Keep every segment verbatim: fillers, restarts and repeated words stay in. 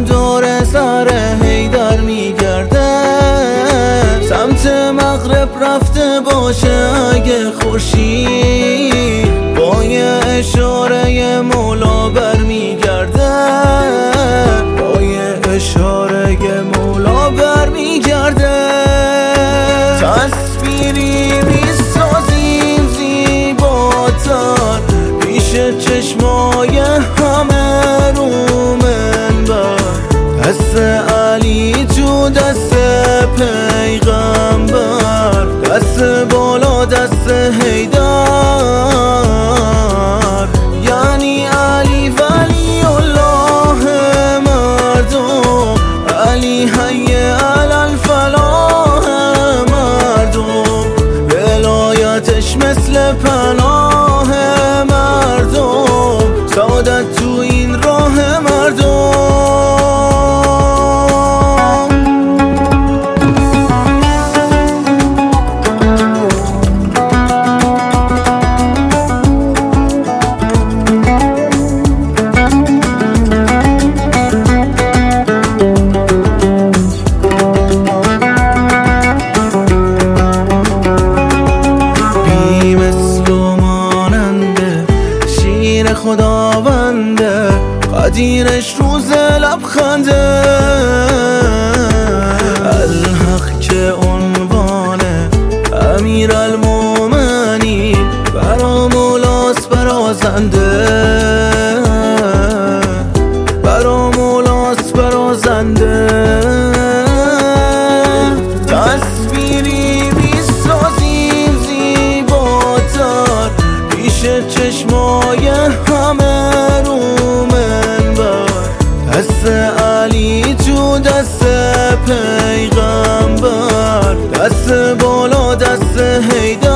دور سر حیدر میگرده، سمت مغرب رفته باشه اگه خورشید با یه اشاره مولا برمیگرده، با یه اشاره مولا برمیگرده. تصویری میسازیم زیباتر پیش چشمای همه رو منبر، دست علی تو دست پیغمبر، دست بالا دست حیدر، یعنی علی ولی الله مردم، علی حی علی الفلاح مردم، ولایتش مثل پناه مردم، سعادت تو این راه مردم. خداونده قدیرش روز لبخنده، الحق که عنوانه امیر المومنین، برا مولاس برازنده، برا مولاس برازنده. تصویری میسازیم زیباتر پیش چشمای همه رو منبر، دست علی تو دست پیغمبر، دست بالا دست حیدر،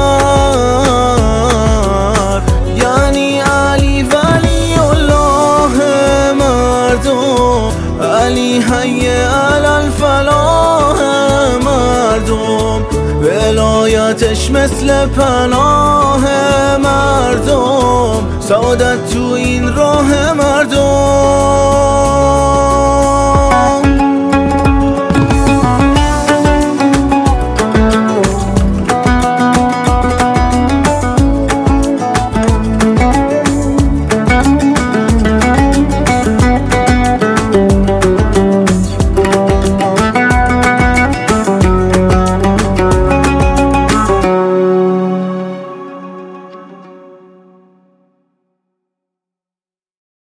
یعنی علی ولی الله مردم، علی حی علی الفلاح مردم، ولایتش مثل پناه مردم، سعادت تو این راه مردم.